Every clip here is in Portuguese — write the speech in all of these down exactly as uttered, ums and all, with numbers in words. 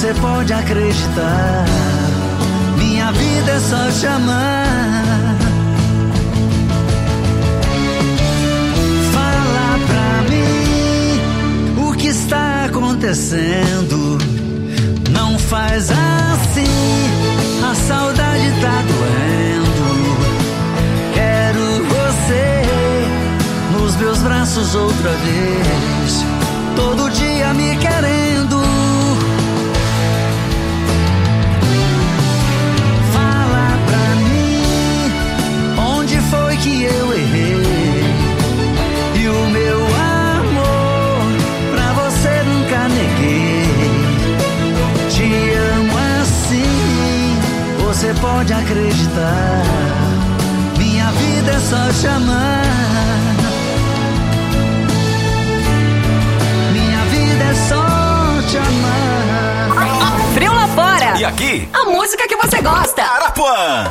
você pode acreditar. Minha vida é só te amar. Fala pra mim o que está acontecendo. Não faz assim, a saudade tá doendo. Quero você nos meus braços outra vez, todo dia me querendo. Fala pra mim onde foi que eu errei, e o meu amor pra você nunca neguei. Te amo assim, você pode acreditar. Minha vida é só te amar. Minha vida é só te amar. Frio lá fora. E aqui? A música que você gosta. Arapuã.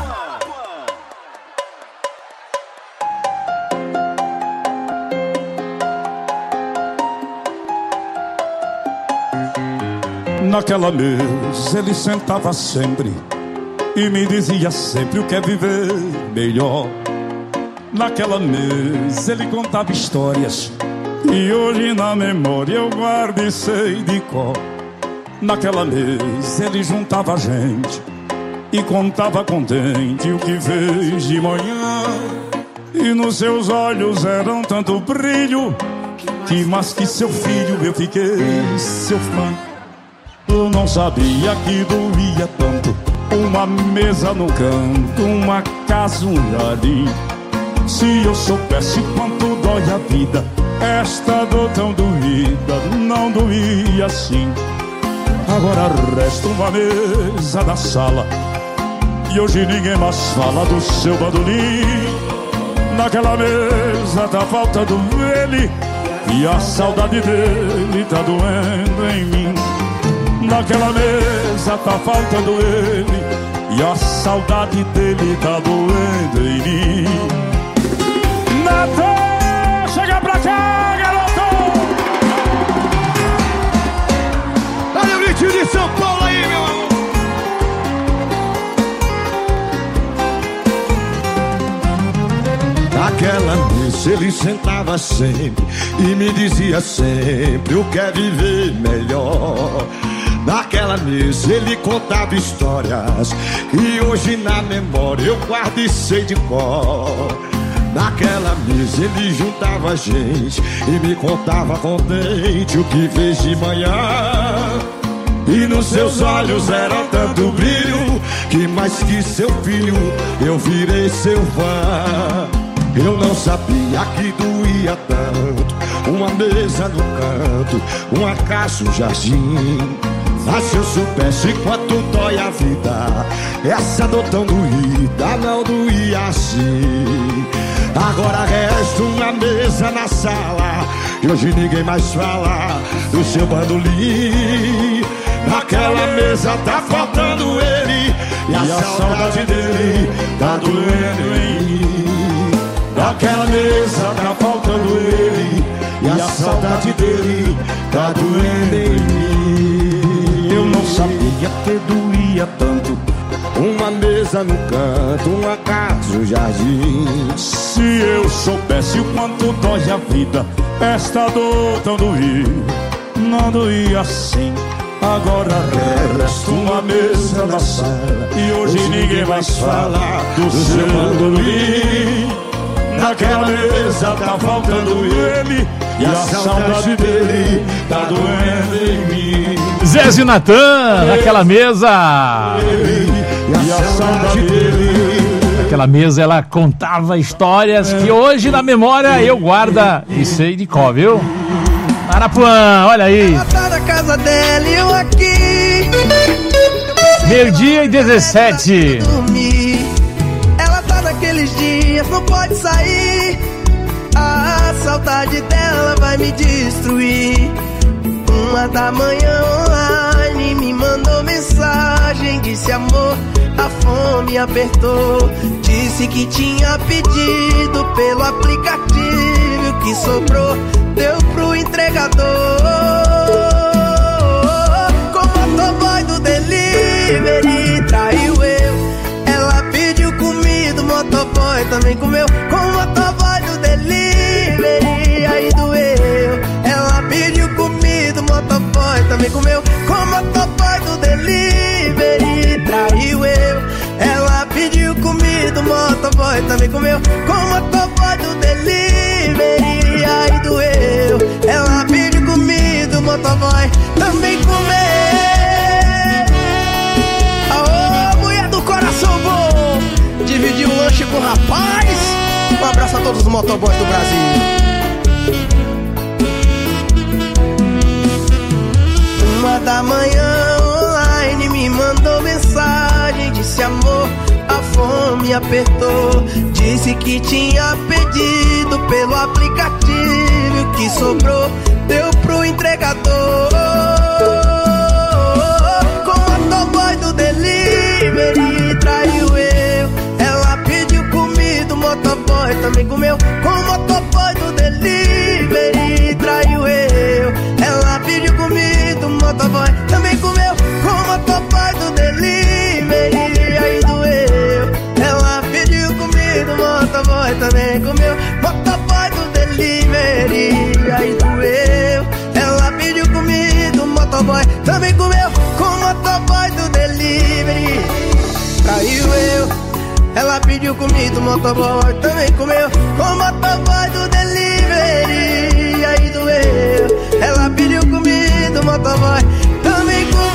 Naquela mesa ele sentava sempre e me dizia sempre o que é viver melhor. Naquela mesa ele contava histórias e hoje na memória eu guardo e sei de cor. Naquela mesa ele juntava gente e contava contente o que fez de manhã. E nos seus olhos eram tanto brilho que mais que seu filho eu fiquei seu fã. Eu não sabia que doía tanto uma mesa no canto, uma casa, um jardim. Se eu soubesse quanto dói a vida, esta dor tão doída não doía assim. Agora resta uma mesa na sala e hoje ninguém mais fala do seu bandolim. Naquela mesa tá faltando ele e a saudade dele tá doendo em mim. Naquela mesa tá faltando ele e a saudade dele tá doendo em mim. Natal, chega pra cá, garoto! Olha o gritinho de São Paulo aí, meu amor! Naquela mesa ele sentava sempre e me dizia sempre o que é viver melhor. Naquela mesa ele contava histórias e hoje na memória eu guardo e sei de cor. Naquela mesa ele juntava gente e me contava contente o que fez de manhã. E nos seus olhos era tanto brilho que mais que seu filho eu virei seu fã. Eu não sabia que doía tanto uma mesa no canto, uma casa, um jardim. Mas se eu soubesse quanto dói a vida, essa dor tão doída não doía assim. Agora resta uma mesa na sala e hoje ninguém mais fala do seu bandolim. Naquela mesa tá faltando ele e a, e a saudade dele tá doendo em mim. Naquela mesa tá faltando ele e a saudade dele tá doendo em mim. Eu não sabia que doía tanto uma mesa no canto, uma casa, um jardim. Se eu soubesse o quanto dói a vida, esta dor tão doía não doía assim. Agora resta uma mesa na sala e hoje ninguém mais fala do seu bandolim. Naquela mesa tá faltando ele e a saudade dele tá doendo em mim. Zé Natan, naquela mesa. E a saudade dele. Naquela mesa ela contava histórias que hoje na memória eu guardo e sei de qual, viu? Arapuã, olha aí. Ela tá na casa dela e eu aqui. Meio-dia e dezessete. Ela tá naqueles dias, não pode sair. A saudade dela vai me destruir. Uma da manhã online me mandou mensagem, disse amor, a fome apertou. Disse que tinha pedido pelo aplicativo, que sobrou deu pro entregador. Com o motoboy do comeu com o motoboy do delivery. Traiu eu, ela pediu comida, o motoboy também comeu com o motoboy do delivery. Aí doeu, ela pediu comida, o motoboy também comeu. Aô, mulher do coração bom, dividiu o lanche com o rapaz. Um abraço a todos os motoboys do Brasil. Uma da manhã online me mandou mensagem, disse amor, a fome apertou. Disse que tinha pedido pelo aplicativo, o que sobrou deu pro entregador. Com o motoboy do delivery traiu eu, ela pediu comida, o motoboy também comeu com o motoboy do delivery. Traiu eu, ela pediu comida, o motoboy também comeu com o motoboy do delivery. Aí doeu, ela pediu comida, o motoboy também comeu motoboy do delivery. Aí doeu, ela pediu comida, o motoboy também comeu com o motoboy do delivery. Traiu eu, ela pediu comida, o motoboy também comeu com o motoboy do delivery. Aí doeu, ela pediu comida, o motoboy também comeu.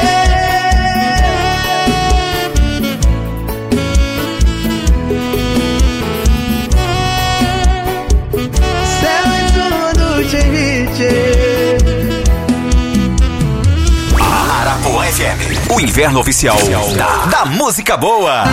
Céu em cima do Tchevite. Arapuã F M, o inverno oficial da, da música boa.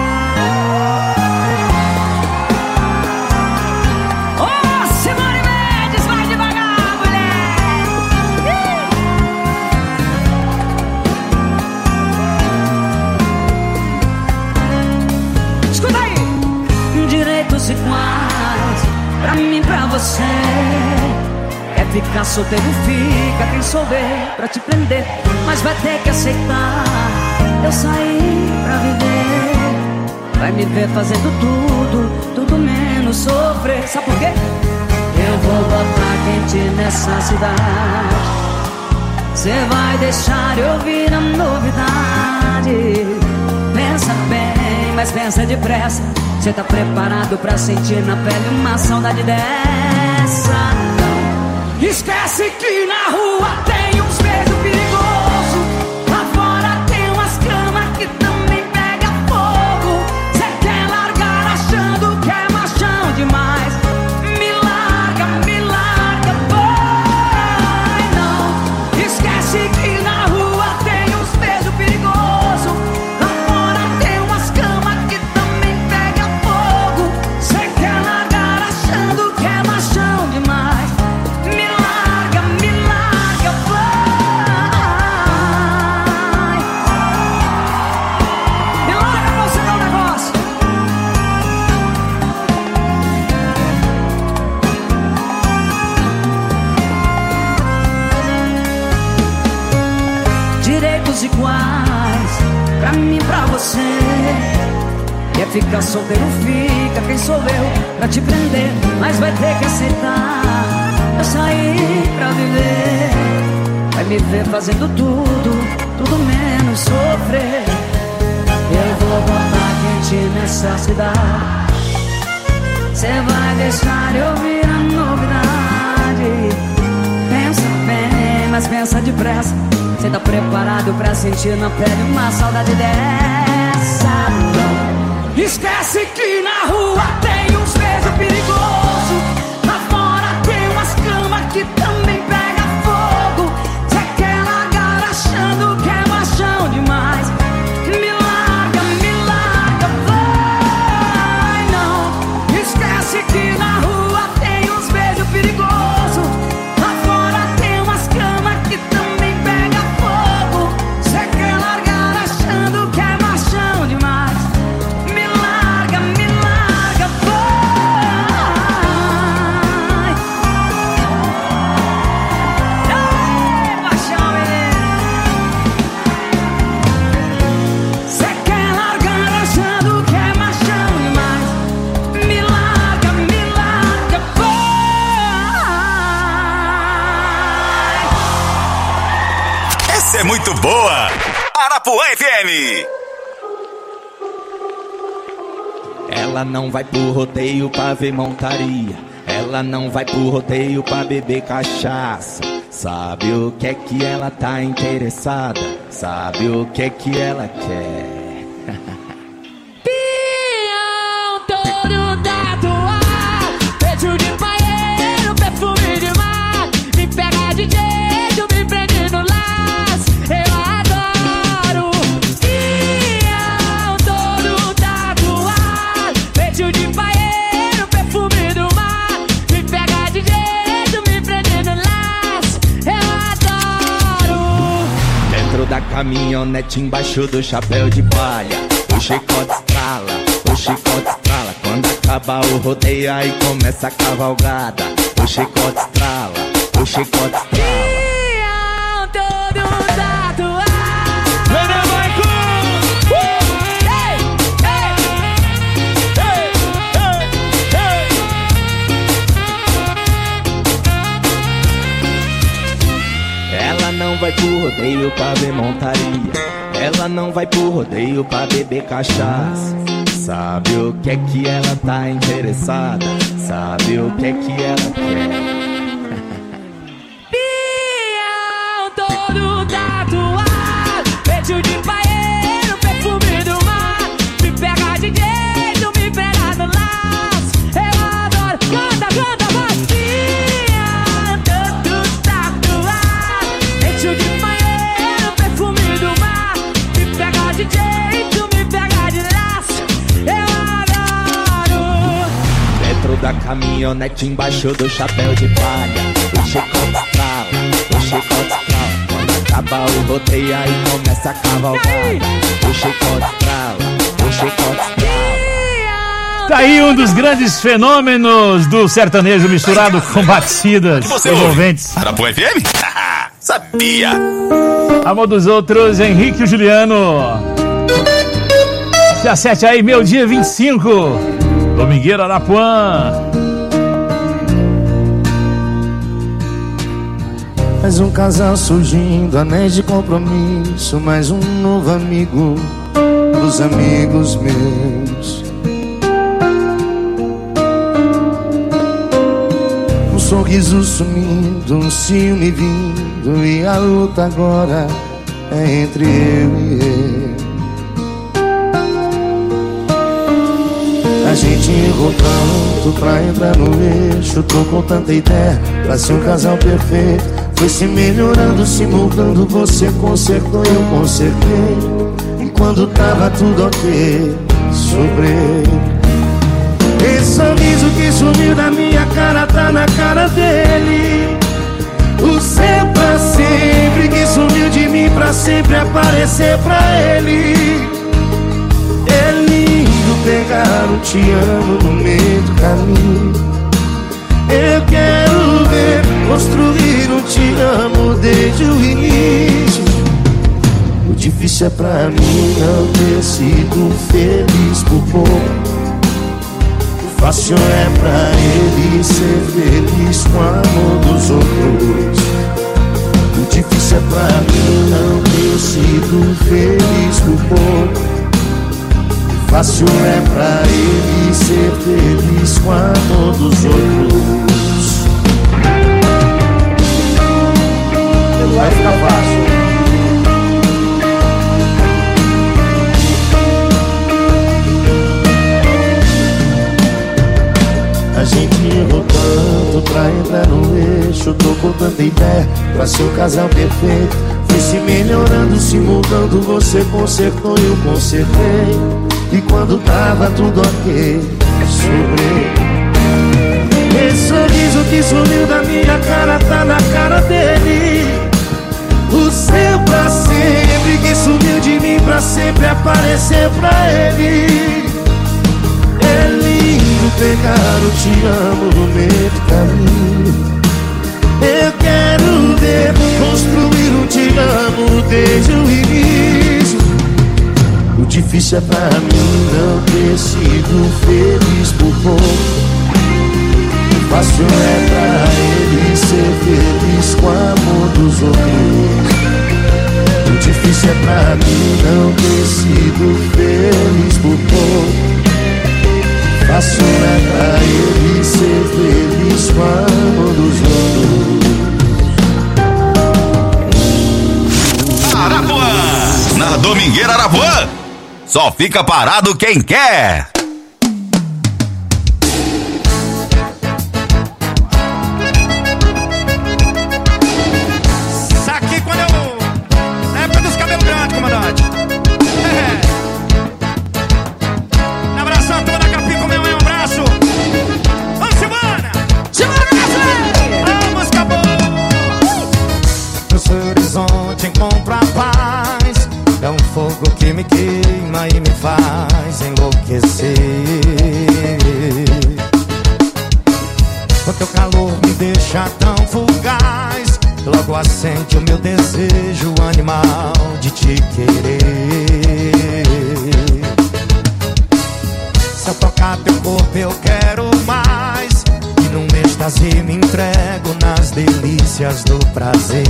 Iguais, pra mim, pra você. Quer ficar solteiro, fica. Quem souber pra te prender, mas vai ter que aceitar. Eu saí pra viver, vai me ver fazendo tudo, tudo menos sofrer. Sabe por quê? Eu vou botar quente nessa cidade. Cê vai deixar eu ouvir a novidade. Pensa bem, mas pensa depressa. Cê tá preparado pra sentir na pele uma saudade dessa? Não. Esquece que na rua tem uns beijos perigosos. Lá fora tem umas camas que também pega fogo. Cê quer largar achando que é machão demais. Me larga, me larga, vai não. Esquece que na rua tem uns beijos perigosos. Lá fora tem umas camas que também pega fogo. Cê quer largar achando que é machão demais. Me larga, me larga, vai. Me larga pra você dar um negócio. Direitos iguais, pra mim e pra você. Quer ficar solteiro, fica. Quem sou eu pra te prender, mas vai ter que aceitar. Eu saí pra viver, vai me ver fazendo tudo, tudo menos sofrer. Eu vou botar quente nessa cidade. Cê vai deixar eu ouvir a novidade. Pensa bem, mas pensa depressa. Cê tá preparado pra sentir na pele uma saudade dessa? Não. Esquece que na rua tem uns beijos perigosos. Lá fora tem umas camas que também pega fogo. Cê quer largar achando que é machão demais. Me larga, me larga, vai não. Esquece que na rua tem uns beijos perigosos. Lá fora tem umas camas que também pega fogo. Cê quer largar achando que é machão demais. Me larga, me larga, vai. Essa é muito boa. Arapuã F M. Ela não vai pro rodeio pra ver montaria. Ela não vai pro rodeio pra beber cachaça. Sabe o que é que ela tá interessada? Sabe o que é que ela quer? Pião todo tatuado, peito de banheiro, perfume de mar. Me pega de jeito, me prende no laço. Eu adoro. Pião todo tatuado, peito de banheiro, perfume do mar. Me pega de jeito, me prende no laço. Eu adoro. Dentro da caminhonete, embaixo do chapéu de palha, o chicote estrala, o chicote estrala. Quando acaba o rodeio, aí começa a cavalgada. O chicote estrala, o chicote estrala. Pião todo tatuado. Ela não vai pro rodeio pra ver montaria. Ela não vai pro rodeio pra beber cachaça. Sabe o que é que ela tá interessada? Sabe o que é que ela quer? Pião todo tatuado, peito de banheiro, perfume do mar. Me pega de jeito, me pega no laço. Eu adoro. Canta, canta, vai. Pião todo tatuado, peito de banheiro, perfume do mar. Me pega de jeito, me pega de laço. Eu adoro. Dentro da caminhonete, embaixo do chapéu de palha, o chicote estrala, o chicote estrala. Quando acaba o rodeio, aí começa a cavalgada. O chicote estrala, o chicote estrala. Tá aí um dos grandes fenômenos do sertanejo misturado com batidas envolventes. Arapuã F M? Sabia! Amor dos outros, Henrique e Juliano. Dia sete aí, meu dia vinte e cinco. Domingueiro Arapuã. Mais um casal surgindo, anéis de compromisso. Mais um novo amigo dos amigos meus. Um sorriso sumindo, um ciúme vindo. E a luta agora é entre eu e ele. A gente errou tanto pra entrar no eixo. Tô com tanta ideia pra ser um casal perfeito. Foi se melhorando, se moldando. Você consertou, eu consertei. E quando tava tudo ok, sobrei. Esse sorriso que sumiu da minha cara tá na cara dele. O seu pra sempre que sumiu de mim pra sempre aparecer pra ele. É lindo pegar um te amo no meio do caminho. Eu quero ver construir um te amo desde o início. O difícil é pra mim não ter sido feliz por pouco. O fácil é pra ele ser feliz com o amor dos outros. O difícil é pra mim não ter sido feliz por pouco. Fácil é pra ele ser feliz com o amor dos outros. Vai ficar fácil. A gente errou tanto pra entrar no eixo. Tô com tanta ideia pra ser um casal perfeito. Foi se melhorando, se mudando. Você consertou e eu consertei. E quando tava tudo ok, sobrei. Esse sorriso que sumiu da minha cara tá na cara dele. O seu pra sempre que sumiu de mim pra sempre aparecer pra ele. É lindo pegar o te amo no meio do caminho. Eu quero ver construir um te amo desde o início. O difícil é pra mim não ter sido feliz por pouco. O fácil é pra ele ser feliz com o amor dos outros. se é pra mim não ter sido feliz por pouco. Faço né pra ele ser feliz com a mão dos outros. Arapuã! Na Domingueira Arapuã, só fica parado quem quer. Saque quando eu... Na época dos cabelos grandes, comandante. É. Na abração, turma da Capim, com meu um abraço. Vamos, Silvana! Silvana! Vamos, acabou! No seu horizonte encontro a paz. É um fogo que me queima e me faz enlouquecer. O teu calor me deixa tão fugaz. Logo acende o meu desejo animal de te querer. Se eu tocar teu corpo eu quero mais. E num êxtase me entrego nas delícias do prazer.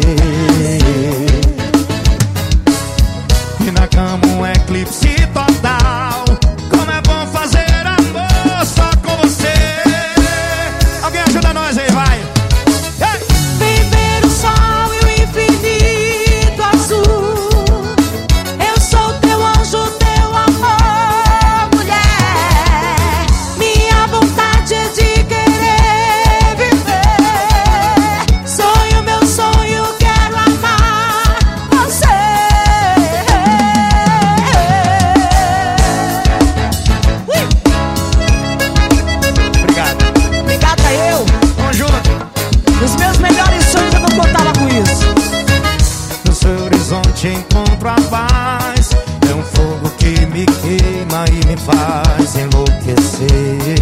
E na cama um eclipse total. Como é bom fazer amor só com você. Alguém ajuda nós aí, vai. Hey! Vem ver o sol e o infinito azul. Eu sou teu anjo, teu amor, mulher. Minha vontade é de querer viver. Sonho, meu sonho, quero amar você. Obrigado. Obrigada eu. Vamos junto. Os meus melhores sonhos eu não contava com isso. No seu horizonte encontro a paz. É um fogo que me queima e me faz enlouquecer.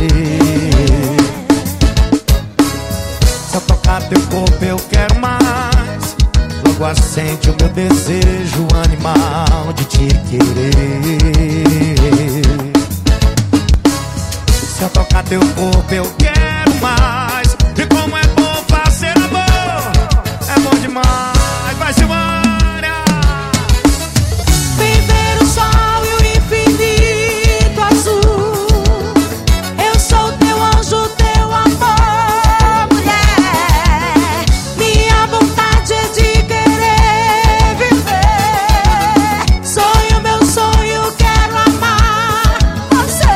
Se eu tocar teu corpo eu quero mais. Logo acende o meu desejo animal de te querer. Se eu tocar teu corpo eu quero mais. E como é bom fazer amor, é bom demais. Vai, Silvânia! Vem ver o sol e o infinito azul. Eu sou teu anjo, teu amor, mulher. Minha vontade é de querer viver. Sonho, meu sonho, quero amar você.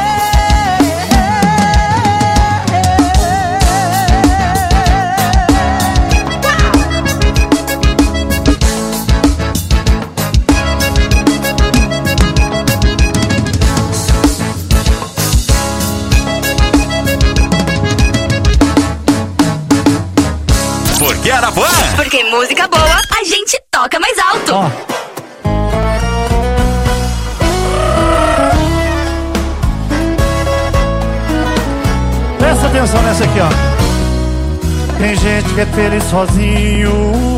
Porque Arapuã, Porque música boa, a gente toca mais alto. Ó, presta atenção nessa aqui, ó. Tem gente que é feliz sozinho,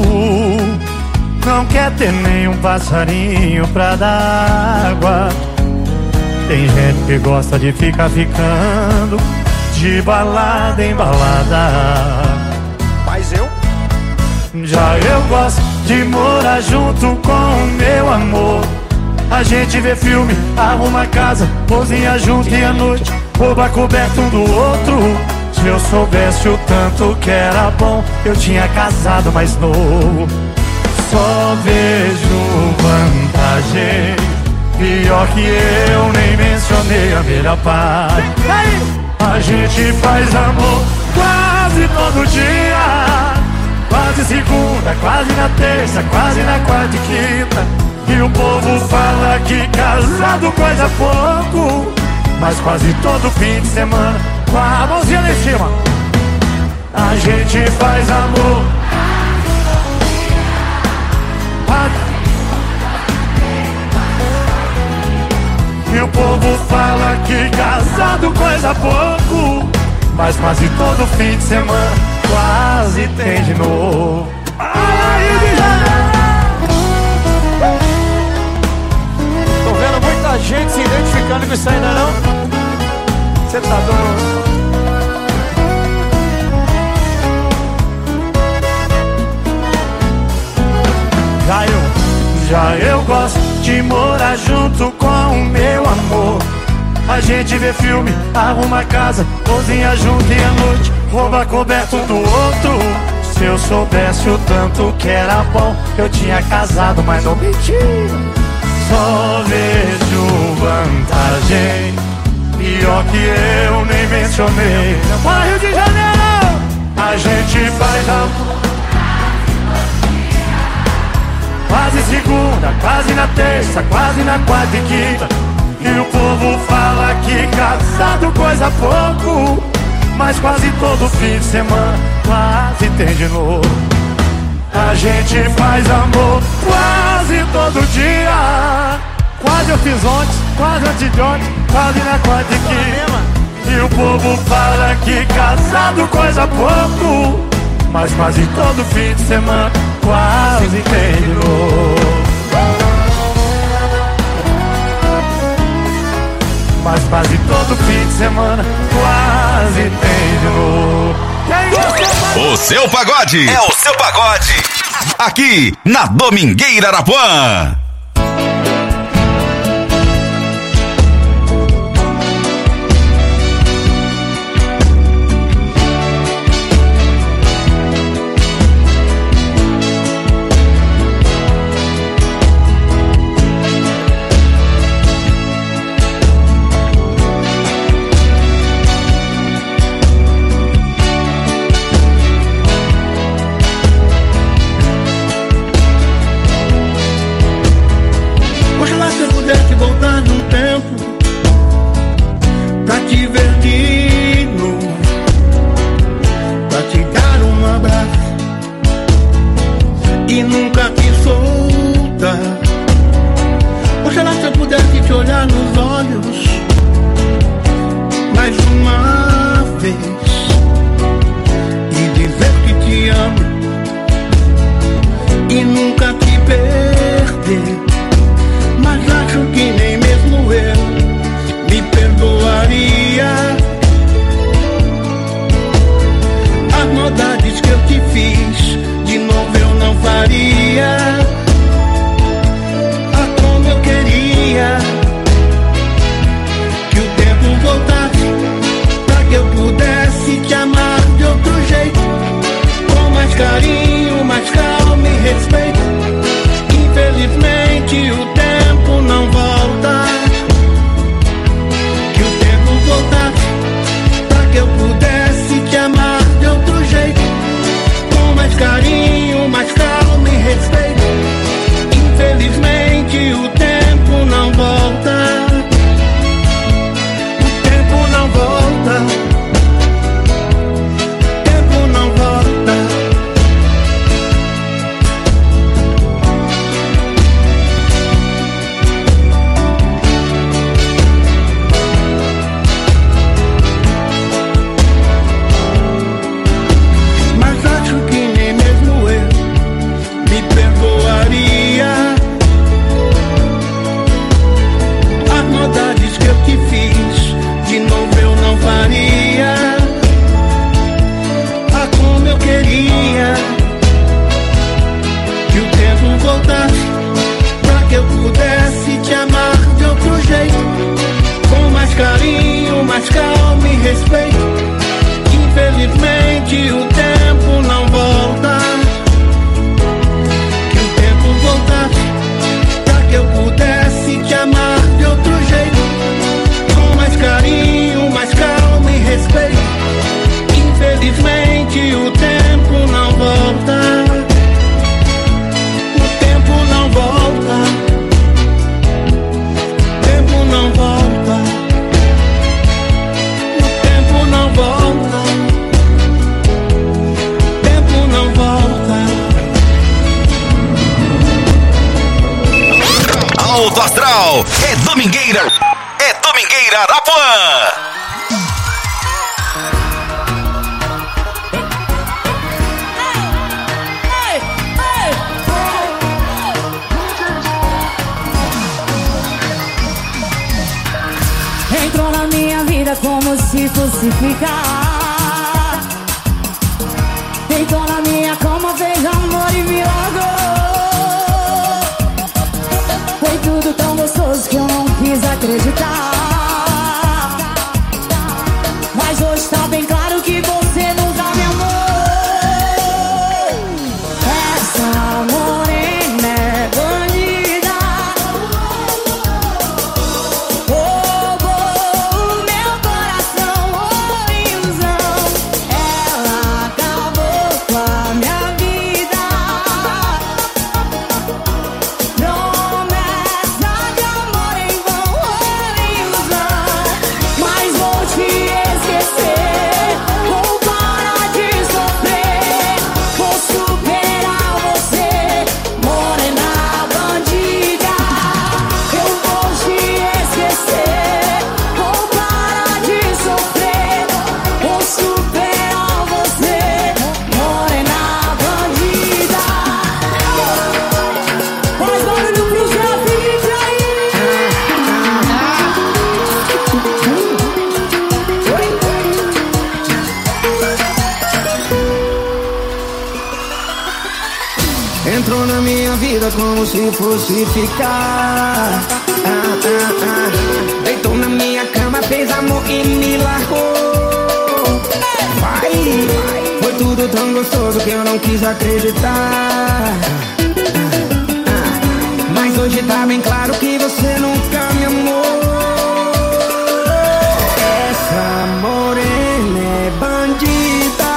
não quer ter nenhum passarinho pra dar água. Tem gente que gosta de ficar ficando de balada em balada. Mas eu... Já eu gosto de morar junto com o meu amor. A gente vê filme, arruma casa, cozinha junto e à noite rouba coberto um do outro. Se eu soubesse o tanto que era bom, eu tinha casado mais novo. Só vejo vantagem, pior que eu nem mencionei a melhor parte. A gente faz amor quase todo dia, quase segunda, quase na terça, quase na quarta e quinta. E o povo fala que casado coisa pouco, mas quase todo fim de semana, com a mãozinha lá em cima, a gente faz amor. E o povo fala que casado coisa pouco, mas quase todo fim de semana quase tem de novo. Aí, Tô vendo muita gente se identificando com isso ainda não? Você tá doido? Caio, Já eu gosto de morar junto com o meu amor. A gente vê filme, arruma casa, cozinha junto e à noite rouba coberto do outro. Se eu soubesse o tanto que era bom, eu tinha casado, mas não menti. Só vejo vantagem, pior que eu nem mencionei. Para Rio de Janeiro, a gente faz amor quase segunda, quase na terça, quase na quarta e quinta. E o povo fala que casado coisa pouco, mas quase todo fim de semana quase tem de novo. A gente faz amor quase todo dia. Quase eu fiz ontem, quase antes de ontem, quase na quarta e quinta. E o povo fala que casado coisa pouco, mas quase todo fim de semana quase tem de novo. Mas quase todo fim de semana quase tem de novo. O seu pagode é o seu pagode. Aqui na Domingueira Arapuã. Alto Astral é Domingueira, é Domingueira Arapuã. Entrou na minha vida como se fosse ficar. Deitou na minha cama, fez amor e me largou. tudo tão gostoso que eu não quis acreditar. Mas hoje tá bem claro que você nunca me amou. Essa morena é bandida, roubou o meu coração, oh ilusão. Ela acabou com a minha vida. Promessa de amor em vão, oh ilusão. Mas vou te esquecer, vou parar de sofrer, vou superar você, morena bandida. Eu vou te esquecer, vou parar de sofrer, vou superar você, morena bandida. Faz barulho pro Zé Felipe aí. Entrou na minha vida como se fosse ficar. Ah, ah, ah. Deitou na minha cama, fez amor e me largou. Vai, foi tudo tão gostoso que eu não quis acreditar. Ah, ah. Mas hoje tá bem claro que você nunca me amou. Essa morena é bandida,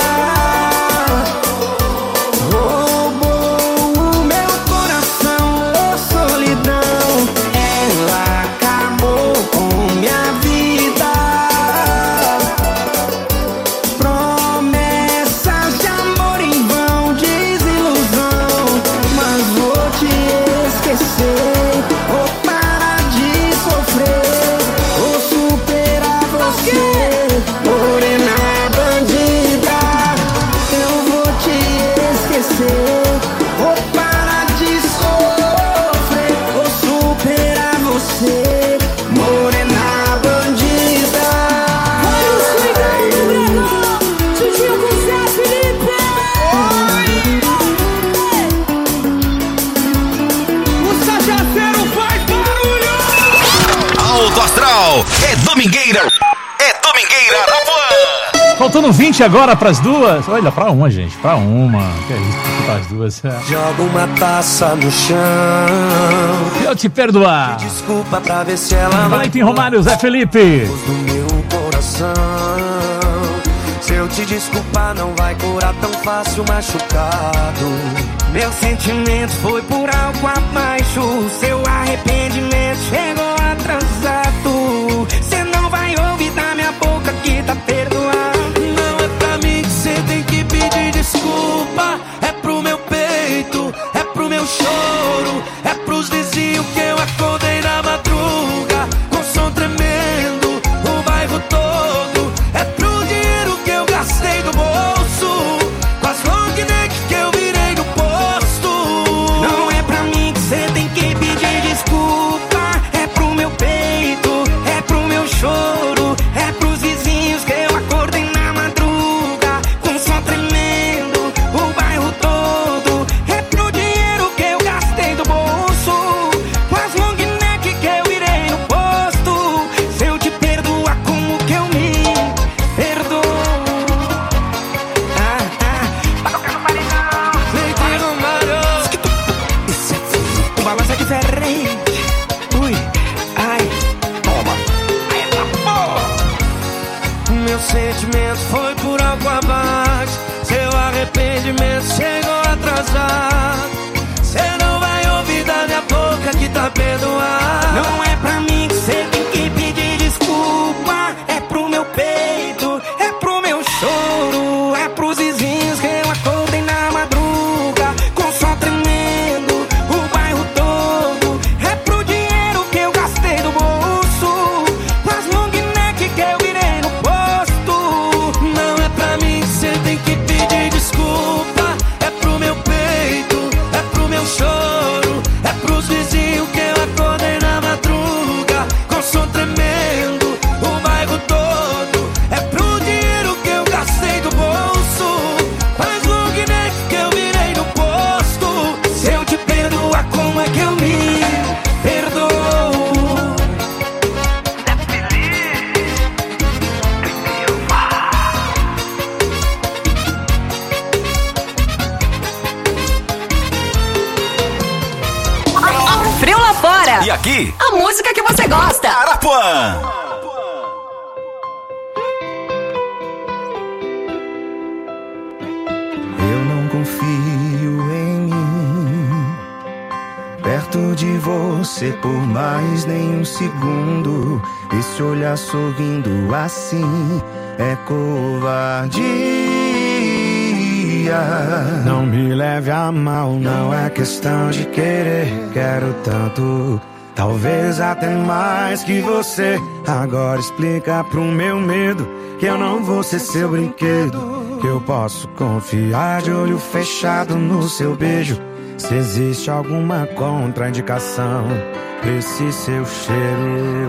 roubou o meu coração, oh solidão. Ela acabou com minha vida. Promessas de amor em vão, desilusão. Mas vou te esquecer, vou parar de sofrer, vou superar você, morena bandida. Eu vou te esquecer, vou parar de sofrer, vou superar você, morena bandida. Olha os cuidados do Brenão, Titio com Zé Felipe. O Sajaceiro faz barulho! Alto Astral é Domingueira. É Domingueira na Pan. Faltando vinte agora pras duas. Olha, pra uma, gente. Pra uma. Que é isso? Pras duas. Joga uma taça no chão. Eu te perdoar. Desculpa pra ver se ela vai Valentim Romário, Zé Felipe. no meu coração. Se eu te desculpar, não vai curar tão fácil machucado. Meu sentimento foi por algo abaixo. Seu arrependimento chegou atrasado. Cê não vai ouvir da minha boca que tá perdoado. Não é pra mim que cê tem que pedir desculpa. É pro meu peito, é pro meu choro, é pros vizinhos que eu acordei na madruga com som tremendo, o bairro todo. É pro dinheiro que eu gastei do bolso, com as long neck que eu virei no posto. Não é pra mim que cê tem que pedir desculpa. É pro meu peito, é pro meu choro, é pros vizinhos que eu acordei na madruga com som tremendo, o bairro todo. É pro dinheiro que eu gastei do bolso, com as long neck que eu virei no posto. Se eu te perdoar, como que eu me perdoo? Ah, ah, vai tocar no paredão. Valentim Romário. O balanço é diferente. Ui, ai, toma. Ai, tá bom. Meu sentimento foi por algo abaixo. Seu arrependimento chegou atrasado. Cê não vai ouvir da minha boca que tá perdoado. Não é pra mim que cê tem que pedir desculpa. É pro meu peito, é pro meu choro, é pros vizinhos que eu acordei na madruga com som tremendo, o bairro todo. É pro dinheiro que eu gastei do bolso, com as long neck que eu virei no posto. Não é pra mim que cê tem que pedir desculpa. É pro meu peito, é pro meu choro, é pros vizinhos que eu acordei na madruga com som tremendo, o bairro todo. É pro dinheiro que eu gastei do bolso, faz long neck que eu virei no posto. Se eu te perdoar, como é que eu me perdoo? dia. E aqui, a música que você gosta. Arapuã. Eu não confio em mim, perto de você por mais nem um segundo. Esse olhar sorrindo assim é covardia. Não me leve a mal, não é questão de querer. Quero tanto, talvez até mais que você. Agora explica pro meu medo que eu não vou ser seu brinquedo, que eu posso confiar de olho fechado no seu beijo. Se existe alguma contraindicação pra esse seu cheiro.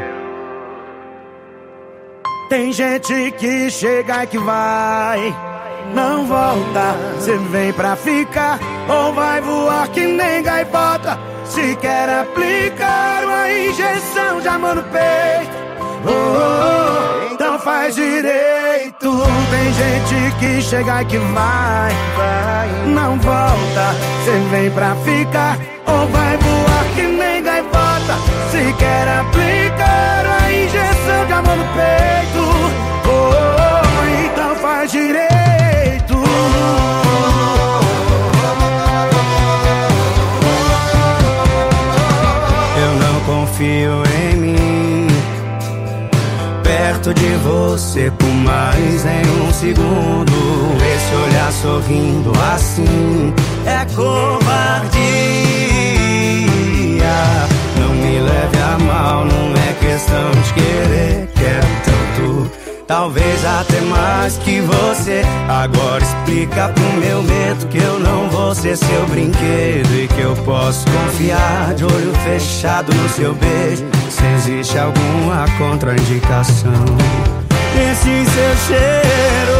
Tem gente que chega e que vai, não volta. Cê vem pra ficar ou vai voar que nem gaivota. Se quer aplicar uma injeção de amor no peito, oh, oh, oh, então faz direito. Tem gente que chega e que vai, vai, não volta. Cê vem pra ficar ou vai voar que nem gaivota. Se quer aplicar uma injeção de amor no peito, oh, oh, oh, então faz direito. Confio em mim, perto de você por mais nem um segundo. Esse olhar sorrindo assim é covardia. Não me leve a mal, não é questão de querer. Quero tanto, talvez até mais que você. Agora explica pro meu medo que eu não vou ser seu brinquedo e que eu posso confiar de olho fechado no seu beijo. Se existe alguma contraindicação esse seu cheiro.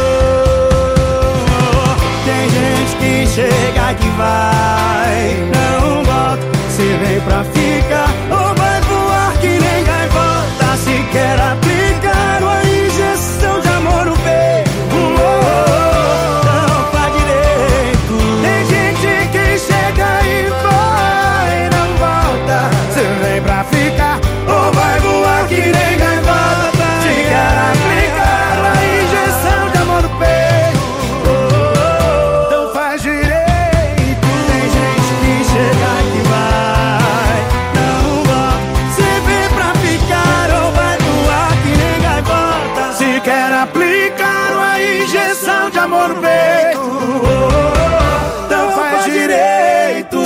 Tem gente que chega e que vai, não volta. Se vem pra ficar ou vai voar que nem gaivota. Se quer aplicar uma injeção de amor no peito, oh, oh, não faz direito. Tem gente que chega e vai, não volta. Se vem pra ficar ou vai voar que nem gaivota. Se quer aplicar uma injeção de amor no peito, oh, oh, então faz direito. Tem gente que chega e que vai, não volta. Se vem pra ficar ou vai voar que nem gaivota. Se quer aplicar uma injeção de amor no peito, oh, oh, então faz direito.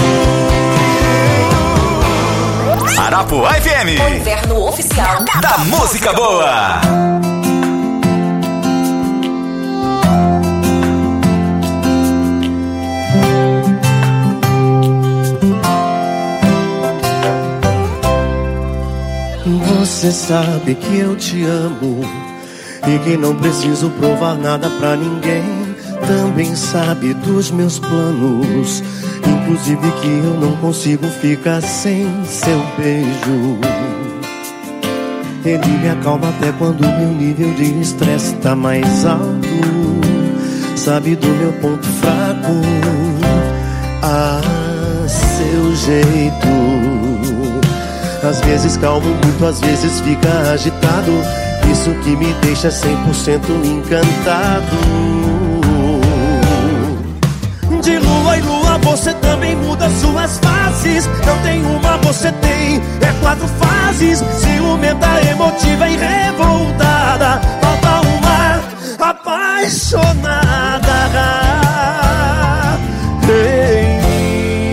Arapuã F M, O inverno oficial da música boa. Você sabe que eu te amo e que não preciso provar nada pra ninguém. Também sabe dos meus planos, inclusive que eu não consigo ficar sem seu beijo. Ele me acalma até quando meu nível de estresse tá mais alto. Sabe do meu ponto fraco, ah, seu jeito. Às vezes calmo muito, às vezes fica agitado. Isso que me deixa cem por cento encantado. De lua em lua você também muda suas fases. Não tem uma, você tem é quatro fases. Ciumenta, emotiva e revoltada. Falta uma apaixonada em mim.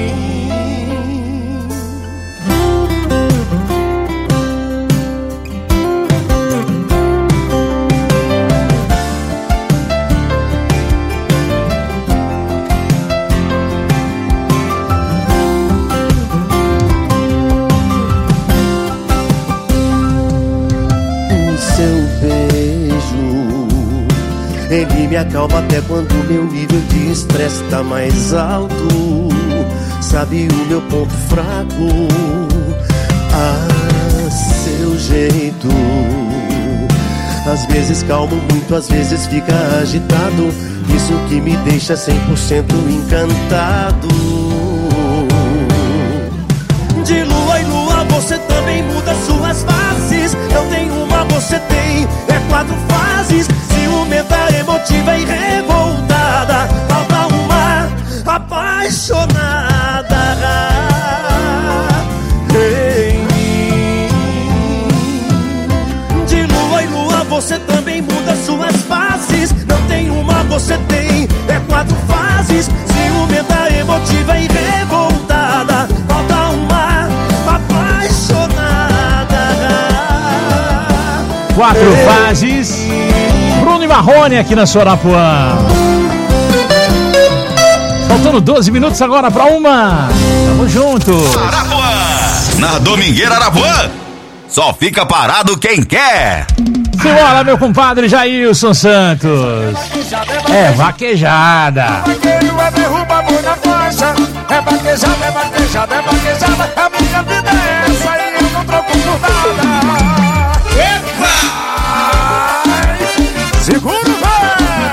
Ele me acalma até quando meu nível de estresse tá mais alto. Sabe o meu ponto fraco, ah, seu jeito. Às vezes calmo muito, às vezes fica agitado. Isso que me deixa cem por cento encantado. De lua em lua também muda suas faces. Não tem uma, você tem, é quatro fases. Ciumenta, emotiva e revoltada. Falta uma apaixonada em mim. De lua em lua você também muda suas faces. Não tem uma, você tem, é quatro fases. Ciumenta, emotiva e revoltada. Falta uma apaixonada. Quatro Ei. fases. Bruno e Marrone aqui na Sorapuã. Faltando doze minutos agora pra uma. Tamo junto. Arapuã. Na Domingueira Arapuã. Só fica parado quem quer. Simbora, meu compadre Jailson Santos. É vaquejada. Vaqueiro é derruba boi na faixa. É vaquejada, é vaquejada, é vaquejada. A minha vida é essa e eu não troco por nada. Epa! Segura, vai!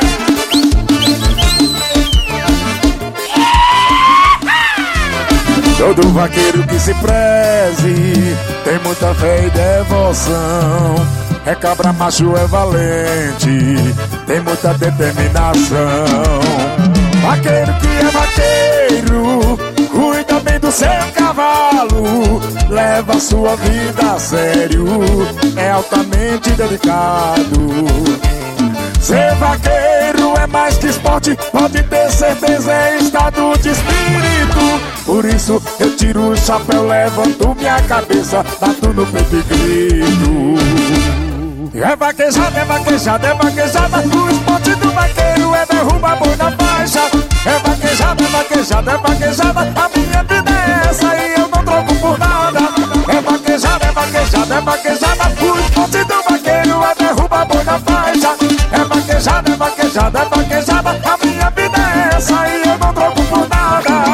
Todo vaqueiro que se preze tem muita fé e devoção. É cabra macho, é valente, tem muita determinação. Vaqueiro que é vaqueiro, cuida bem do seu cavalo, leva a sua vida a sério, é altamente delicado. Ser vaqueiro é mais que esporte, pode ter certeza, é estado de espírito. Por isso eu tiro o chapéu, levanto minha cabeça, bato no peito e grito. É vaquejada, é vaquejada, é vaquejada. O esporte do vaqueiro é derruba boi na faixa. É vaquejada, é vaquejada, é vaquejada. A minha vida é essa e eu não troco por nada. É vaquejada, é vaquejada, é vaquejada. O esporte do vaqueiro é derruba boi na faixa. É vaquejada, é vaquejada, é vaquejada. A minha vida é essa e eu não troco por nada.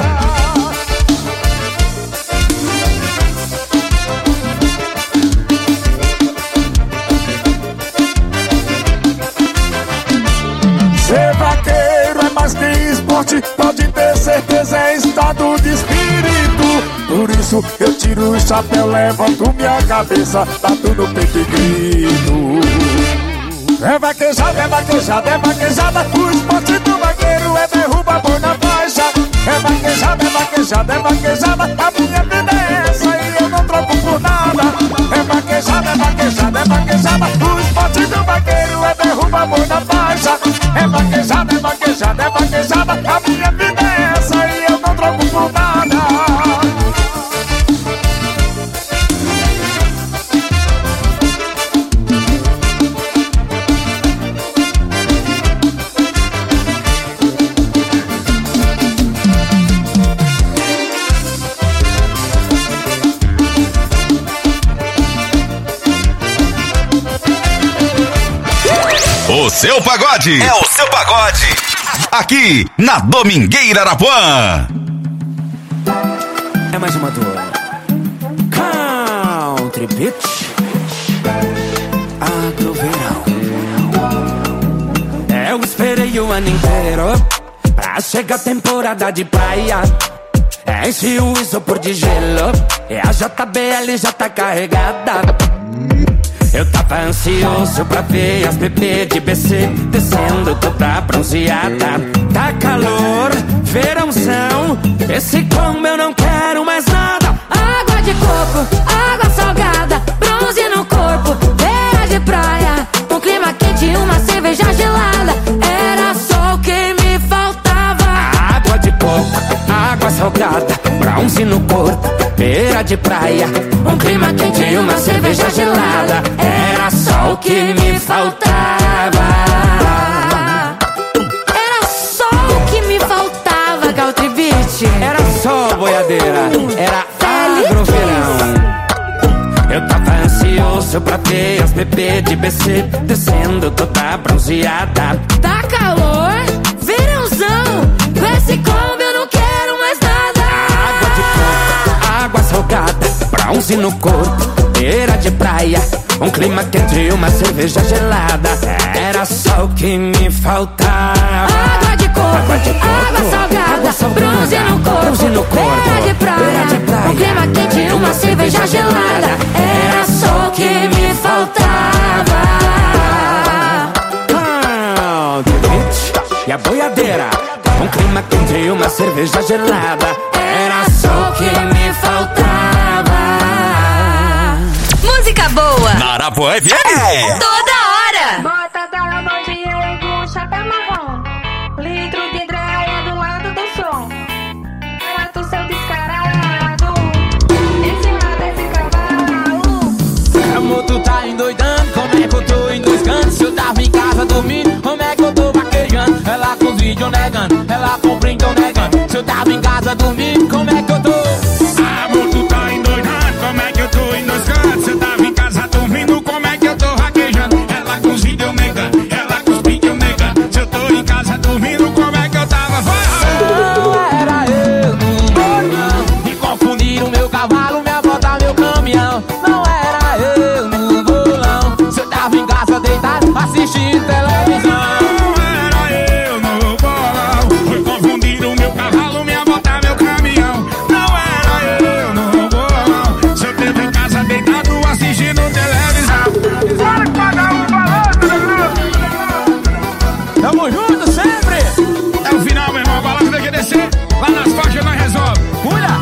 Ser vaqueiro é mais que esporte, pode ter certeza, é estado de espírito. Por isso eu tiro o chapéu, levanto minha cabeça, bato no peito e grito. É vaquejada, é vaquejada, é vaquejada. O esporte do vaqueiro é derruba boi na faixa. É vaquejada, é vaquejada, é vaquejada. A minha vida é essa e eu não troco por nada. É vaquejada, é vaquejada, é vaquejada. O esporte do vaqueiro é derruba boi na faixa. É vaquejada, é vaquejada, é vaquejada. A minha vida é essa e eu não troco por nada. O seu pagode é o seu pagode. Aqui na Domingueira Arapuã. É mais uma dor. Country Beach. Agroverão. Eu esperei o ano inteiro pra chegar a temporada de praia. Enche o isopor de gelo e a J B L já tá carregada. Eu tava ansioso pra ver as bebê de B C descendo toda bronzeada. Tá calor, verãozão, esse combo eu não quero mais nada. Água de coco, água salgada, bronze no corpo, beira de praia, um clima quente e uma cerveja gelada. Era só o que me faltava. Água de coco, água salgada, bronze no corpo, beira de praia, um clima quente e uma cerveja gelada. Era só o que me faltava. Era só o que me faltava, Country Beach. Era só boiadeira, era agroverão. Eu tava ansioso pra ver as bebê de B C descendo toda bronzeada. Tá calor, verãozão, com esse combo eu não quero mais nada. Água de coco, água salgada, bronze no corpo, beira de praia, um clima quente e uma cerveja gelada. Era só o que me faltava. Água de coco, água, de coco, água salgada, água salgada, bronze no corpo, bronze no corpo, beira de praia, beira de praia, um clima quente e uma uma cerveja gelada. Era só o que me faltava. Ah, e a boiadeira, um clima quente e uma cerveja gelada. Era só o que me faltava. Música boa Na Arapuã F M. toda hora. Bota da bandinha e do chapéu marrom. Litro de dreia do lado do som. Mata o seu descarado em cima desse cavalo. Amor, tu tá endoidando, como é que eu tô em dois cantos? Se eu tava em casa dormindo, como é que eu tô vaquejando? Ela com os vídeos negando, ela com o print negando. Se eu tava em casa dormindo, como é que eu tô? Amor, tu tá endoidando, como é que eu tô em dois cantos? Se eu tava em casa dormindo, como é que eu tô vaquejando? Ela com os vídeos negando, ela com os vídeos negando. Se eu tô em casa dormindo, como é que eu tava? Não era eu no bolão, me confundiram o meu cavalo, minha bota, meu caminhão. Não era eu no bolão, se eu tava em casa deitado assistindo televisão. Não era eu no bolão, foi confundir o meu cavalo, minha bota, meu caminhão. Não era eu no bolão, se eu tava em casa deitado assistindo televisão. Bora que cada um balança, tamo junto sempre. É o final, meu irmão, balança tem que descer. Lá nas faixas nós resolve. Pula!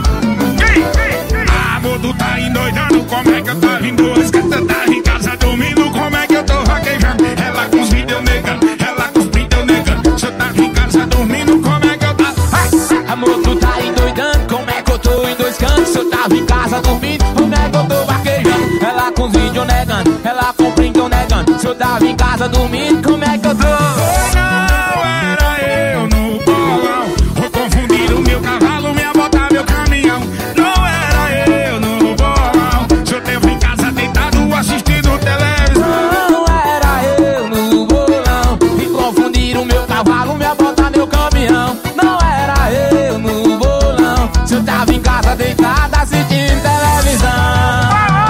Amor, tu tá endoidando, como é que eu tô em duas? Que tu tá em casa dormindo, como é que eu tô vaquejando? Ela com os vídeos negando, ela com os vídeos negando. Se eu tava em casa dormindo, como é que eu tava? Amor, tu tá endoidando, como é que eu tô em dois cantos? Se eu tava em casa dormindo, como é que eu tô vaquejando? Ela com os vídeos negando, ela com o print negando. Se eu tava em casa dormindo, como é que eu tô? Não era eu no bolão, vou confundir o meu cavalo, minha bota, meu caminhão. Não era eu no bolão, se eu tava em casa deitado assistindo televisão. Não era eu no bolão, me confundiram o meu cavalo, minha bota, meu caminhão. Não era eu no bolão, se eu tava em casa deitado assistindo televisão.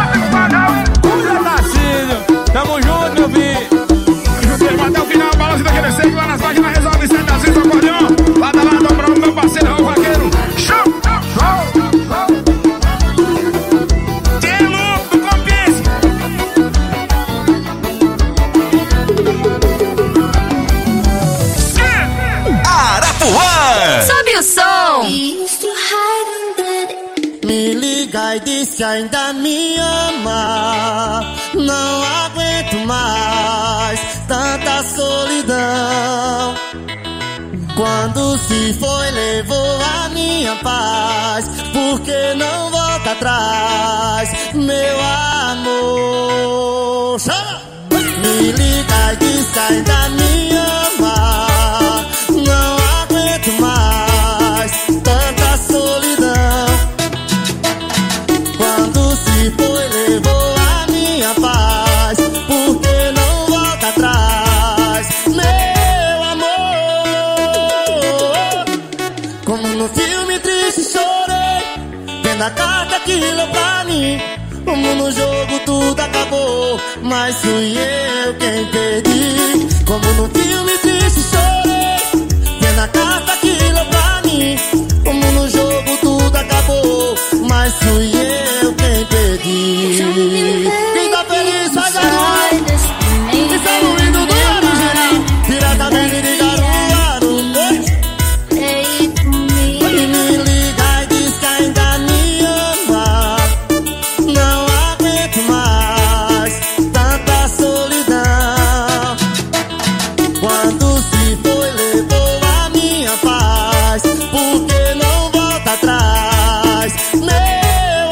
Cuida, Tarcísio, tamo junto, meu filho. Até o final, balança daqui descer, lá nas páginas resolve sete às vezes o acordeão. Lado a lado, pro meu parceiro, o vaqueiro. Show, show, show. Tem louco, compense. Arapuã. Sobe o som. Me liga e diz que ainda me ama. Não aguento mais tanta solidão. Quando se foi, levou a minha paz. Por que não volta atrás, meu amor? Chama! Me liga e diz que ainda me ama. Não aguento mais tanta solidão. Quando se foi, levou a minha paz. Por que não volta atrás, meu amor? Como no filme triste chorei, vendo a carta que leu pra mim. Como no jogo tudo acabou, mas fui eu quem perdi. Como no filme triste chorei, vendo a carta que leu pra mim. Como no jogo tudo acabou, mas fui eu quem perdi. Quem tá feliz faz a noite. Estamos indo do original, diretamente de Caruaru. Me liga e diz que ainda me ama. Não aguento mais tanta solidão. Quando se foi, levou a minha paz. Por que não volta atrás, meu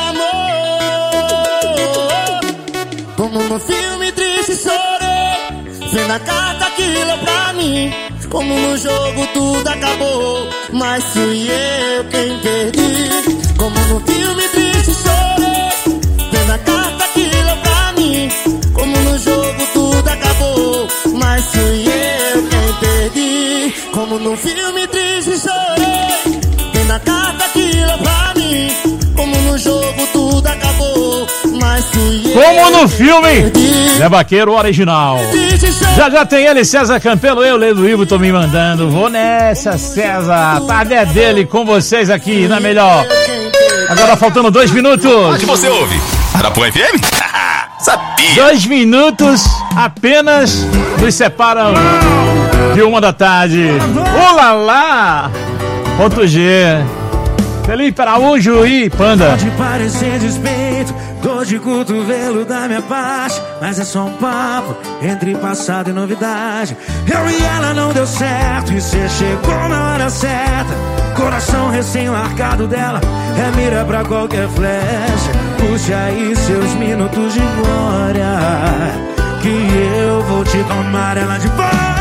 amor? Como no filme triste chorei, vendo a carta que leu pra mim. Como no jogo tudo acabou, mas fui eu quem perdi. Como no filme triste chorei, vendo a carta que leu pra mim. Como no jogo tudo acabou, mas fui eu quem perdi. Como no filme triste chorei, vendo a carta que leu pra mim. Como no jogo tudo acabou, mas fui eu. Como no filme Zé Vaqueiro original. Já já tem ele, César Campelo, eu, Leilo Ivo, tô me mandando. Vou nessa, César. A tarde é dele com vocês aqui na melhor. Agora faltando dois minutos. Onde você ouve? Arapuã F M? Sabia! Dois minutos apenas nos separam de uma da tarde. Olá lá! Ponto G. Felipe Araújo e Panda. Pode parecer despeito, dor de cotovelo da minha parte, mas é só um papo entre passado e novidade. Eu e ela não deu certo e cê chegou na hora certa. Coração recém-largado dela é mira pra qualquer flecha. Puxe aí seus minutos de glória, que eu vou te tomar ela de volta.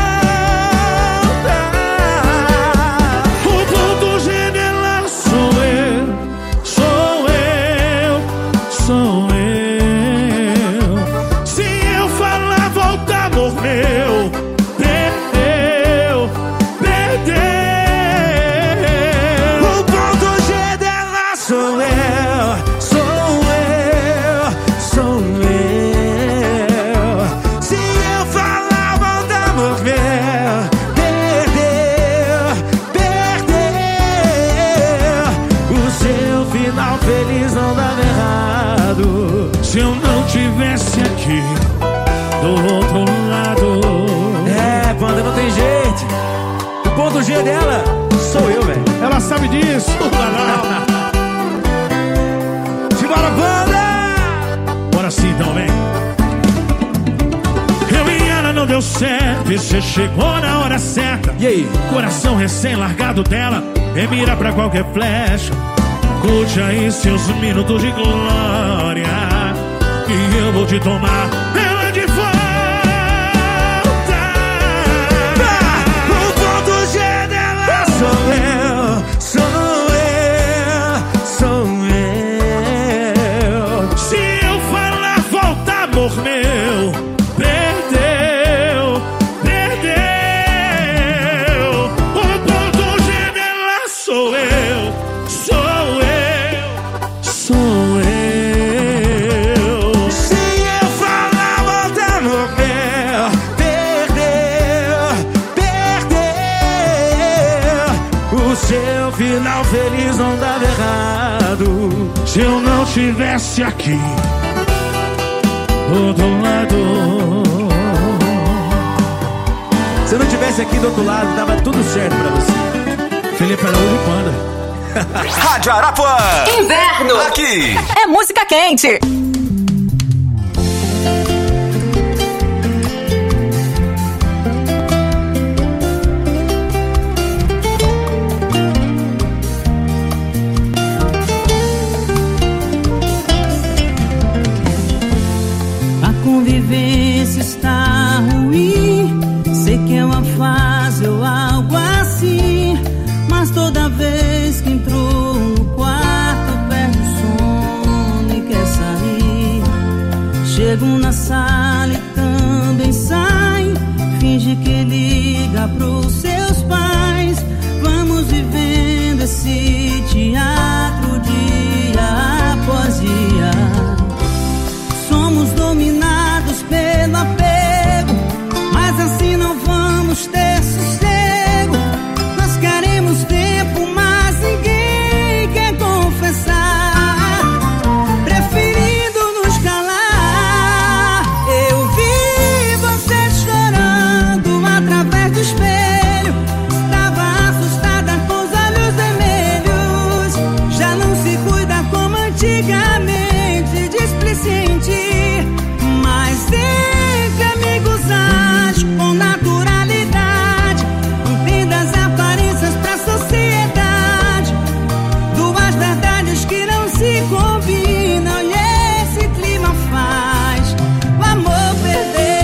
Sou eu. Se eu falar, volta, amor meu. Perdeu, perdeu. O ponto G dela sou eu. Sou eu, sou eu. Se eu falar, volta, amor meu. Perdeu, perdeu. O seu final feliz não dava errado. Se eu não tivesse aqui do outro lado. É, Panda, não tem jeito. O ponto G dela sou eu, velho. Ela sabe disso. Simbora, Panda! Bora sim, então, vem. Eu e ela não deu certo e você chegou na hora certa. E aí? Coração recém-largado dela é mira pra qualquer flecha. Curte aí seus minutos de glória, que eu vou te tomar ela de volta. O ponto G dela sou eu, sou eu, sou eu. Se eu falar, volta, amor meu. Perdeu, perdeu. O ponto G dela sou eu, sou eu. Sou eu. Se eu falar, volta, amor meu. Perdeu, perdeu. O seu final feliz não dava errado. Se eu não tivesse aqui do outro lado. Se eu não tivesse aqui do outro lado, dava tudo certo pra você. Felipe Araújo e Panda. Rádio Arapuã. Inverno. Aqui. É música quente. A convivência está ruim. Sei que é uma fase ou algo assim, mas toda vez que entrou no quarto perde o sono e quer sair. Chego na sala e também sai. Finge que liga pros seus pais. Vamos vivendo esse teatro dia após dia. Somos dominados pelo apego, mas assim não vamos ter sossego. Nós queremos tempo, mas ninguém quer confessar, preferindo nos calar. Eu vi você chorando através do espelho. Estava assustada com os olhos vermelhos. Já não se cuida como antigamente, displicente. Mas entre amigos age com naturalidade. Entenda as aparências pra sociedade. Duas verdades que não se combinam, e esse clima faz o amor perder.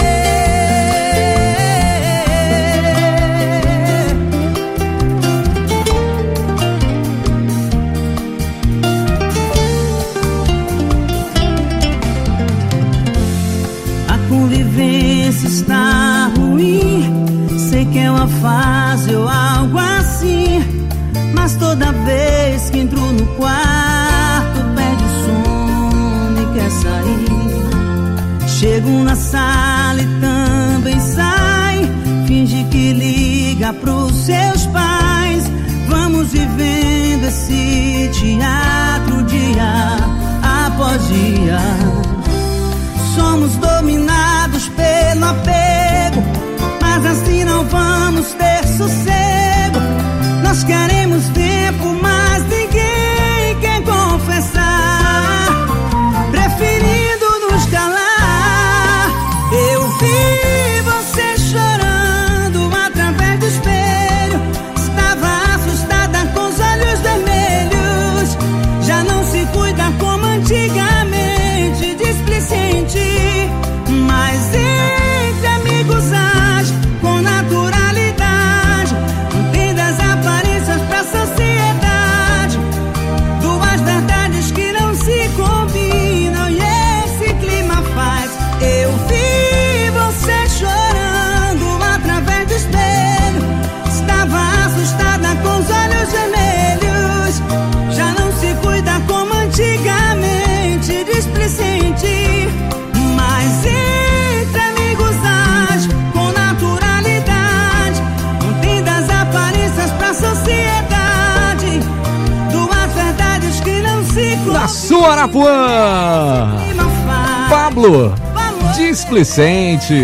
A convivência está ruim. Sei que é uma fase ou algo assim, mas toda vez que entro no quarto perde o sono e quer sair. Chego na sala e também sai. Finge que liga pros seus pais. Vamos vivendo nesse teatro dia após dia. Somos dominados pelo apego, mas assim não vamos ter sossego. Nós queremos tempo, mas ninguém quer confessar, preferindo nos calar. Eu vi você chorando através do espelho, estava assustada com os olhos vermelhos. Já não se cuida como antigamente, displicente, mas entre amigos age com naturalidade. Não tem das aparências pra sociedade, duas verdades que não se combinam, e esse clima faz. Eu vi você chorando através do espelho, estava assustada com os olhos vermelhos. Já não se cuida como antigamente, displicente, mas entre amigos age com naturalidade. Não tem das aparências pra sociedade, duas verdades que não se combinam. Da sua Arapuã, Pablo Displicente.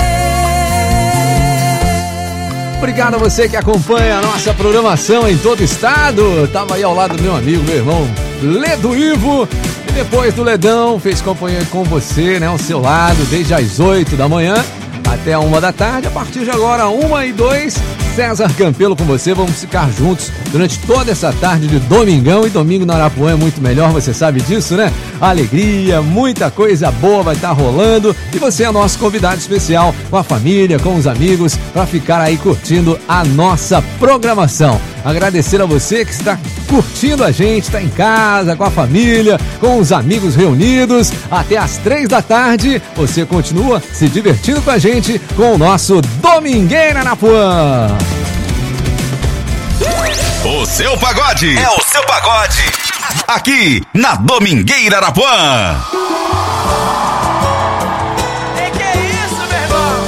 Obrigado a você que acompanha a nossa programação em todo o estado. Tava aí ao lado do meu amigo, meu irmão Ledo Ivo. E depois do Ledão, fez companhia com você, né, ao seu lado, desde as oito da manhã até a uma da tarde. A partir de agora, uma e dois, César Campelo com você. Vamos ficar juntos durante toda essa tarde de domingão. E domingo na Arapuã é muito melhor, você sabe disso, né? Alegria, muita coisa boa vai estar rolando. E você é nosso convidado especial, com a família, com os amigos, para ficar aí curtindo a nossa programação. Agradecer a você que está curtindo a gente, está em casa, com a família, com os amigos reunidos. Até às três da tarde, você continua se divertindo com a gente com o nosso Domingueira Arapuã. O seu pagode é o seu pagode. Aqui na Domingueira Arapuã. Que que é isso, meu irmão?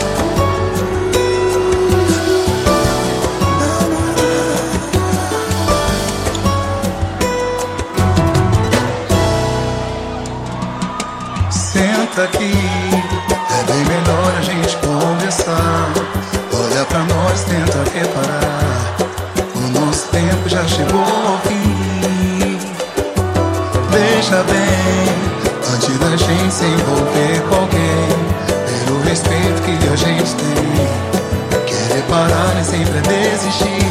Senta aqui, é bem melhor a gente conversar. Olha pra nós, tenta reparar, o nosso tempo já chegou ao fim. Veja bem, antes da gente se envolver com alguém, pelo respeito que a gente tem, querer parar nem sempre é desistir.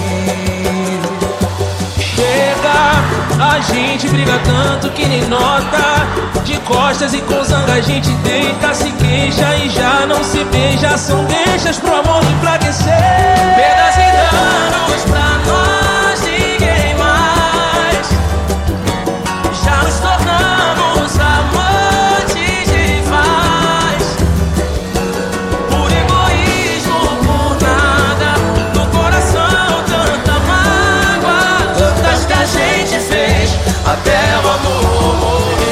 Chega, a gente briga tanto que nem nota. De costas e com zanga a gente deita, se queixa e já não se beija. São deixas pro amor enfraquecer, perdas e danos pra nós, ninguém mais. Já nos tornamos amantes rivais, por egoísmo, por nada. No coração tanta mágoa, tantas que a gente fez até o amor morrer.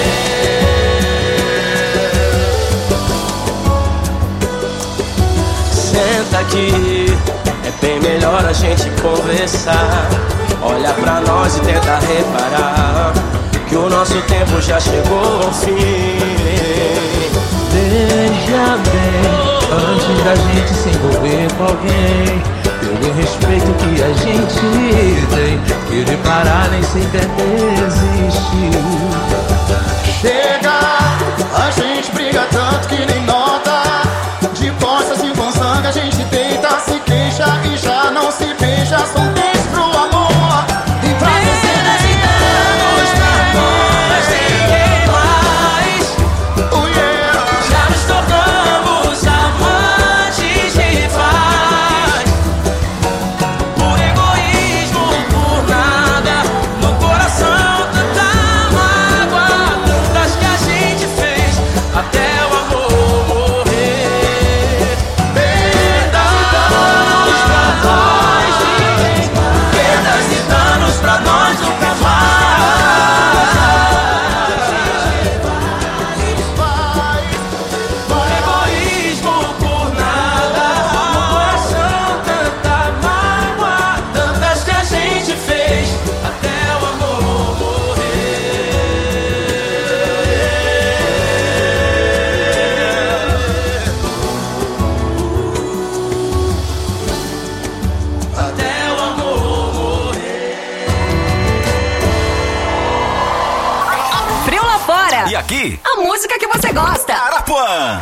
Senta aqui, é bem melhor a gente conversar. Olha pra nós e tenta reparar que o nosso tempo já chegou ao fim. Veja bem, antes da gente se envolver com alguém, pelo respeito que a gente tem, querer parar nem sempre é desistir. Chega, a gente briga tanto que nem nota. De costas e com sangue a gente deita, se queixa e já não se beija. São dez pro amor, enfraquecer e danos pra nós, ninguém mais. Oh yeah. Já nos tornamos amantes rivais, por egoísmo, por nada. No coração tanta mágoa, tantas que a gente fez até o amor. dia. E aqui, a música que você gosta. Arapuã.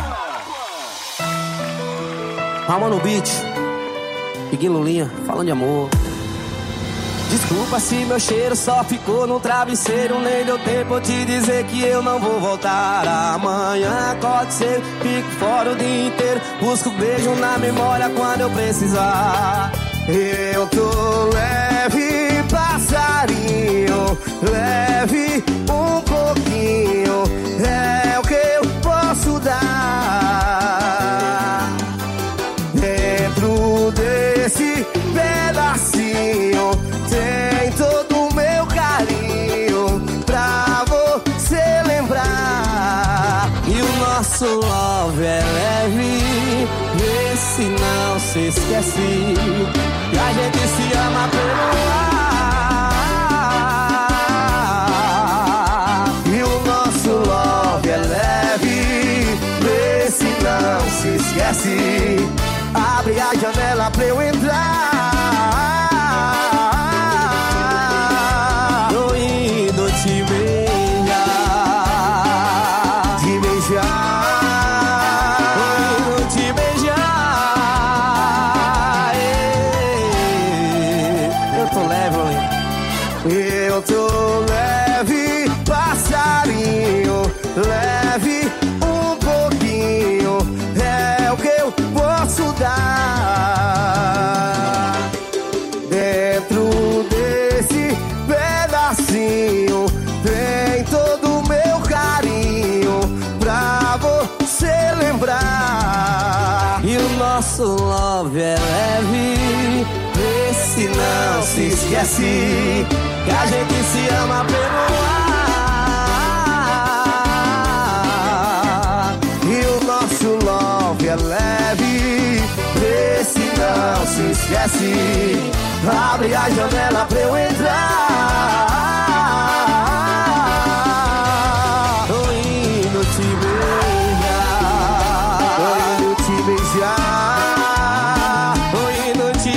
Alma no beat. Piguinho Lulinha, falando de amor. Desculpa se meu cheiro só ficou no travesseiro. Nem deu tempo de te dizer que eu não vou voltar. Amanhã acorde cedo, fico fora o dia inteiro. Busco beijo na memória quando eu precisar. Eu tô leve, passarinho, leve um pouquinho, é o que eu posso dar. Dentro desse pedacinho tem todo o meu carinho pra você lembrar. E o nosso love é leve, vê se não se esquece. E a gente se ama pelo ar. E o nosso love é leve, vê se não se esquece. Abre a janela pra eu entrar. Tô indo te beijar, te beijar. tô indo te beijar. Eu tô leve, Lulinha. Eu tô leve, passarinho, leve um pouquinho, é o que eu posso dar. Dentro desse pedacinho tem todo o meu carinho pra você lembrar. E o nosso love é leve, vê se não se esquece que a gente se ama pelo ar. E o nosso love é leve, vê se não se esquece. Abre a janela pra eu entrar. Tô indo te beijar, tô indo te beijar, tô indo te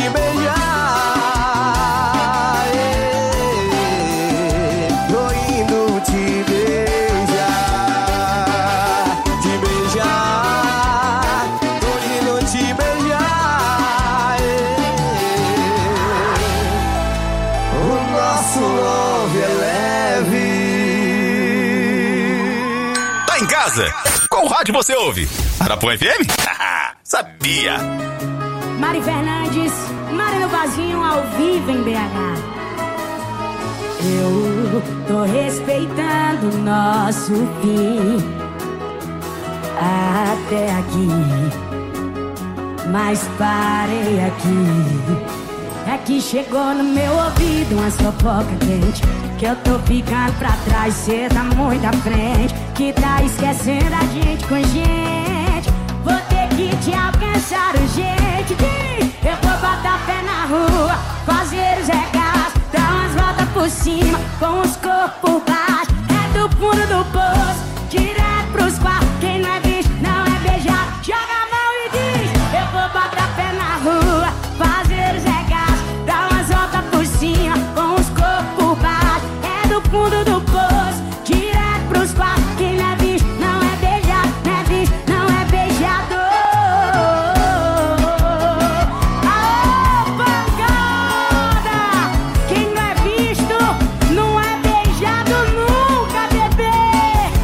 beijar. tô indo te beijar, te beijar, tô indo te beijar. O nosso love é leve. Tá em casa? Qual rádio você ouve? Arapuã F M? Sabia! Mari Fernandes, Mari no Vazinho, ao vivo em B H. Eu tô respeitando o nosso fim até aqui, mas parei aqui. É que chegou no meu ouvido uma fofoca quente, que eu tô ficando pra trás, cê tá muito à frente, que tá esquecendo a gente com gente. Vou ter que te alcançar urgente. Eu vou botar pé na rua, fazer os regaços, dar umas voltas por cima, com os corpos por baixo. É do fundo do poço